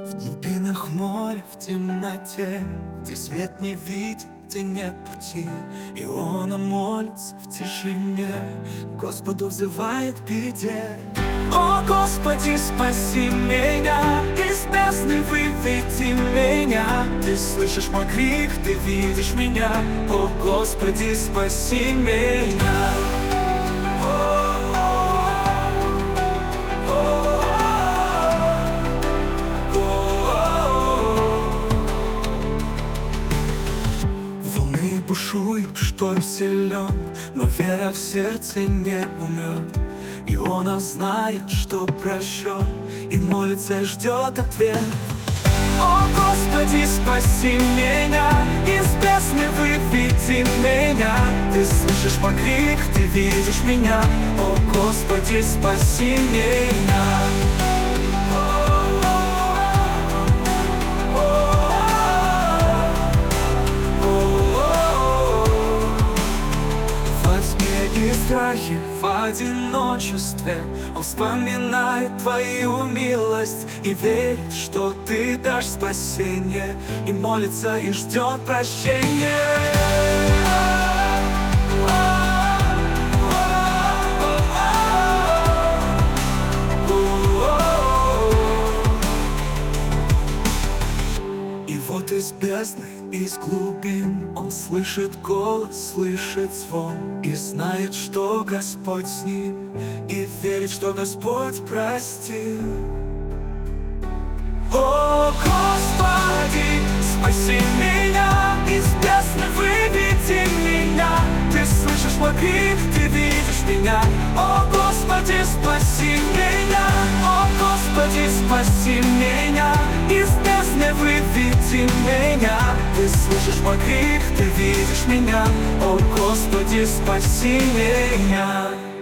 В глубинах моря, в темноте, где свет не видит, где нет пути, Иона молится в тишине, Господу взывает в беде. О, Господи, спаси меня, из бездны выведи меня. Ты слышишь мой крик, ты видишь меня. О, Господи, спаси меня. Волны бушуют, шторм силен, но вера в сердце не умрет. Иона знает, что прощен, и молится, и ждет ответ. О, Господи, спаси меня, из бездны выведи меня. Ты слышишь мой крик, ты видишь меня. О, Господи, спаси меня. И в страхе, в одиночестве он вспоминает Твою милость и верит, что Ты дашь спасение, и молится, и ждет прощения. И вот из бездны, из глубин он слышит голос, слышит звон, и знает, что Господь с ним, и верит, что Господь простил. О, Господи, спаси меня, из бездны выведи меня. Ты слышишь мой крик, ты видишь меня. О, Господи, спаси меня. О, Господи, спаси меня, из бездны выведи меня. Ты слышишь мой крик, ты видишь меня. О, Господи, спаси меня.